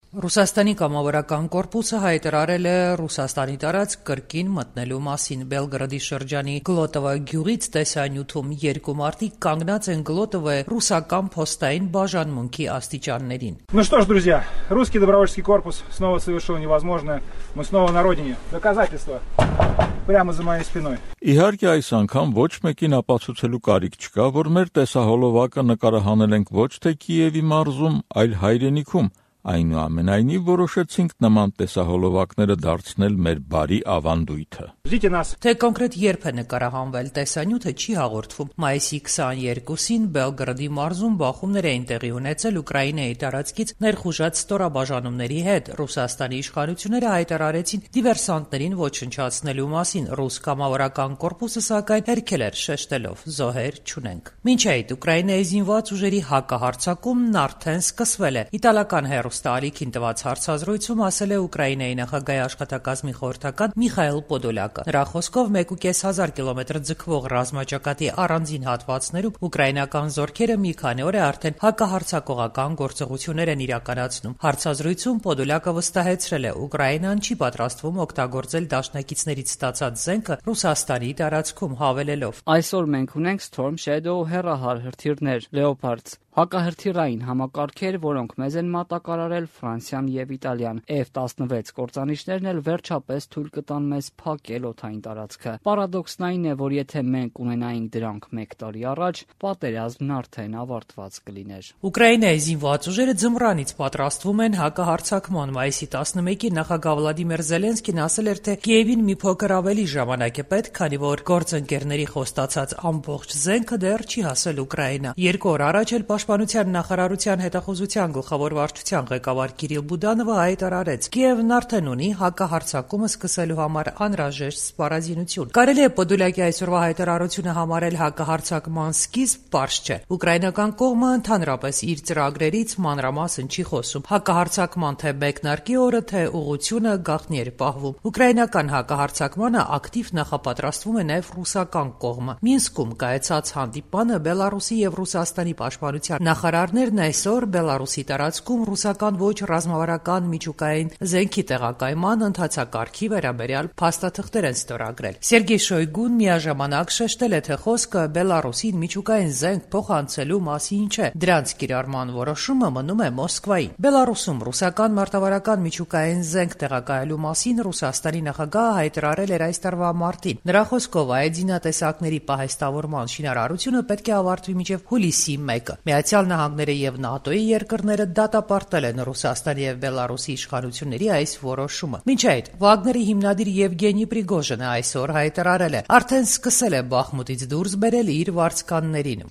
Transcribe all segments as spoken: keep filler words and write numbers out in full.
Ռուսաստանի կամավորական կորպուսը հայտարարել է Ռուսաստանի տարածք կրկին մտնելու մասին։ Բելգրադի շրջանի Գլոտովո գյուղից տեսանյութում երկու մարդիկ կանգնած են Գլոտովոյի ռուսական փոստային բաժանմունքի աստիճաններին։ Ну что ж, друзья, русский добровольческий корпус снова совершил невозможное. Мы снова на родине. Доказательства прямо за моей спиной. Իհարկե այս անգամ ոչ մեկին ապացուցելու կարիք չկա, որ մեր տեսահոլովակը նկարահանել ենք ոչ թե Կիևի մարզում, այլ հայրենիքում։ Այնուամենայնիվ որոշեցինք նման տեսահոլովակները դարձնել մեր բարի ավանդույթը։ Թե կոնկրետ երբ է նկարահանվել տեսանյութը չի հաղորդվում։ Մայիսի քսաներկուսին Բելգրադի մարզում բախումներ էին տեղի ունեցել Ուկրաինայի տարածքից ներխուժած ստորաբաժանումների հետ։ Ռուսաստանի իշխանությունները հայտարարեցին դիվերսանտներին ոչնչացնելու մասին։ Ռուս կամավորական կորպուսը սակայն հերքել էր շեշտելով՝ զոհեր չունենք։ Մինչ այդ Ուկրաինայի զինված ուժերի հակահարձակումն արդեն սկսվել է։ Իտալական հեռուստաալիքին տված հարցազրույցում ասել է Ուկրաինայի նախագահի աշխատակազմի խորհրդական Միխայել Պոդոլյակը։ Նրա խոսքով մեկ ու կես հազար կիլոմետր ձգվող ռազմաճակատի առանձին հատվածներում ուկրաինական զորքերը մի քանի օր է արդեն հակահարձակողական գործողություններ են իրականացնում։ Հարցազրույցում Պոդոլյակը վստահեցրել է՝ Ուկրաինան չի պատրաստվում օգտագործել դաշնակիցներից ստացած զենքը Ռուսաստանի տարածքում, հավելելով. Այսօր մենք ունենք Storm Shadow հեռահար հրթիռներ, Leopards, հակահրթիռային համակարգեր, որոնք մեզ են մատակարարել Ֆրանսիան եւ Իտալիան։ Էֆ տասնվեց կործանիչներն էլ վերջապես թույլ կտան մեզ փակել օդային տարածքը։ Պարադոքսն այն է, որ եթե մենք ունենայինք դրանք մեկ տարի առաջ, պատերազմն արդեն ավարտված կլիներ։ Ուկրաինայի զինված ուժերը ձմռանից պատրաստվում են հակահարձակման։ Մայիսի տասնմեկին նախագահ Վլադիմիր Զելենսկին ասել էր, թե Կիևին մի փոքր ավելի ժամանակ է պետք, քանի որ գործընկերների խոստացած ամբողջ զենքը դեռ չի հասել Ուկրաինա։ Երկու օր առաջ էլ Պաշտպանության նախարարության հետախուզության գլխավոր վարչության ղեկավար Կիրիլ Բուդանովը հայտարարեց. Կիևն արդեն ունի հակահարձակումը սկսելու համար անհրաժեշտ սպառազինություն։ Կարելի է Պոդոլյակի այսօրվա հայտարարությունը համարել հակահարձակման սկիզբ, պարզ չէ։ Ուկրաինական կողմը ընդհանրապես իր ծրագրերից մանրամասն չի խոսում։ Հակահարձակման թե մեկնարկի օրը, թե ուղղությունը գաղտնի էր պահվում։ Ուկրաինական հակահարձակմանը ակտիվ նախապատրաստվում է նաև ռուսական կողմը։ Մինսկում կայացած հանդիպանը Բելարուսի եւ Ռուսաստանի պաշտպանության նախարարներն այսօր Բելարուսի տարածքում ռուսական ոչ ռազմավարական միջուկային զենքի տեղակայման ընթացակարգի վերաբերյալ փաստաթղթեր են ստորագրել։ Սերգեյ Շոյգուն միաժամանակ շեշտել է, թե խոսքը Բելարուսին միջուկային զենք փոխանցելու մասին չէ։ Դրանց կիրառման որոշումը մնում է Մոսկվայի։ Բելարուսում ռուսական մարտավարական միջուկային զենք տեղակայելու մասին Ռուսաստանի նախագահը հայտարարել էր այս տարվա մարտին։ Նրա խոսքով այդ զինատեսակների պահեստավորման շինարարությունը պետք է ավարտվի մինչև հուլիսի մեկը։ Միացյալ Նահանգները եւ ՆԱՏՕ-ի երկրները դատապարտել են Ռուսաստանի եւ Բելարուսի իշխանությունների այս որոշումը։ Մինչ այդ Վագների հիմնադիր Եվգենի Պրիգոժինը այսօր հայտարարել է. արդեն սկսել է Բախմուտից դուրս բերել իր վարձկաններին։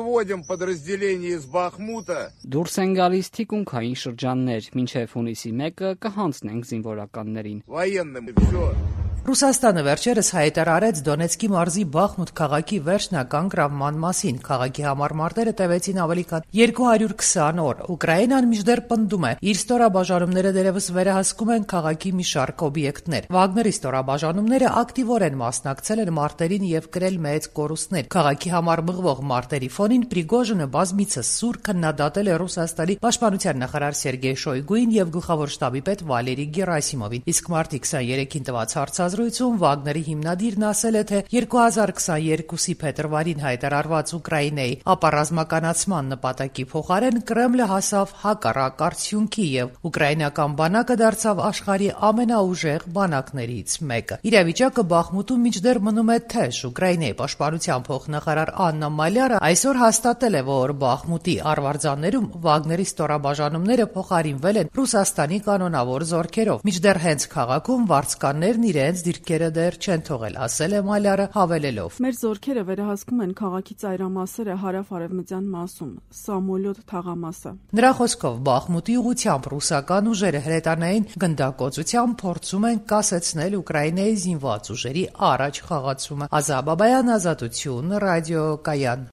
Դուրս են գալիս թիկունքային շրջաններ, մինչև հունիսի մեկը կհանձնենք զինվորականներին։ Ռուսաստանը վերջերս հայտարարեց Դոնեցկի մարզի Բախմուտ քաղաքի վերջնական գրավման մասին։ Քաղաքի համար մարտերը տևեցին ավելի քան երկու հարյուր քսան օր։ Ուկրաինան մինչդեռ պնդում է, իր ստորաբաժանումները դերևս վերահսկում են քաղաքի մի շարք օբյեկտներ։ Վագների ստորաբաժանումները ակտիվորեն մասնակցել են մարտերին եւ կրել մեծ կորուստներ։ Քաղաքի համար մղվող մարտերի ֆոնին Պրիգոժինը բազմիցս սուր քննադատել է Ռուսաստանի պաշտպանության նախարար Սերգեյ Շոյգուին եւ գլխավոր շտաբի պետ Վալերի Գերասիմովին։ Իսկ մարտի քսաներեքին տված հարցազրույցում Վագների հիմնադիրն ասել է, թե երկու հազար քսաներկուսի փետրվարին հայտարարված Ուկրաինայի ապառազմականացման նպատակի փոխարեն Կրեմլը հասավ հակառակ արդյունքի եւ ուկրաինական բանակը դարձավ աշխարհի ամենաուժեղ բանակներից մեկը։ Իրավիճակը Բախմուտում մինչդեռ մնում է թեժ։ Ուկրաինայի պաշտպանության փոխնախարար Աննա Մալյարը այսօր հաստատել է, որ Բախմուտի արվարձաններում Վագների ստորաբաժանումները փոխարինվել են Ռուսաստանի կանոնավոր զորքերով։ Մինչդեռ հենց քաղաքում վարձկաններն իրենց դիրքերը դեռ չեն թողել, ասել է Մալյարը, հավելելով. Մեր զորքերը վերահսկում են քաղաքի ծայրամասերը հարավ-արևմտյան մասում, Սամոլյոտ թաղամասը։ Նրա խոսքով Բախմուտի ուղղությամբ ռուսական ուժերը հրետանային գնդակոծությամբ փորձում են կասեցնել Ուկրաինայի զինված ուժերի առաջ խաղացումը։ Ազա Բաբայան, Ազատություն, ռադիոկայան։